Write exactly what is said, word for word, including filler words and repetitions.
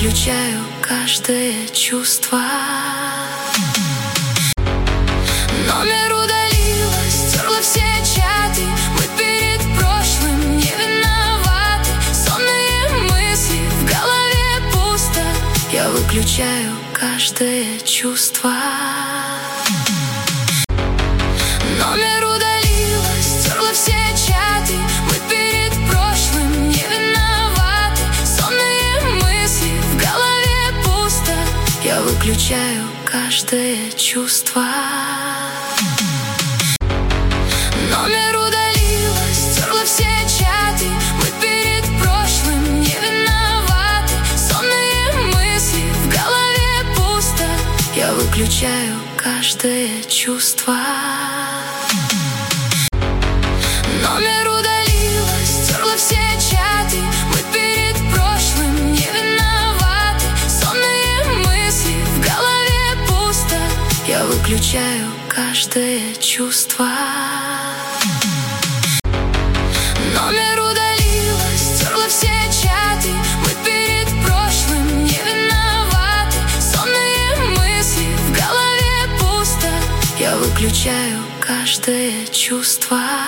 выключаю каждое чувство. Номер удалила, стерла все чаты. Мы перед прошлым не виноваты. Сонные мысли, в голове пусто. Я выключаю каждое чувство. Номер удалила, стерла все чаты. Мы перед прошлым не виноваты. Сонные мысли, в голове пусто. Я выключаю каждое чувство. Номер удалила, стерла все чаты. Мы перед прошлым не виноваты. Сонные мысли, в голове пусто. Я выключаю каждое чувство. Номер удалила, стерла все чаты. Мы перед прошлым не виноваты. Сонные мысли, в голове пусто. Я выключаю каждое чувство. Номер удалила, стерла все чаты. Мы перед прошлым не виноваты. Сонные мысли, в голове пусто. Я выключаю каждое чувство.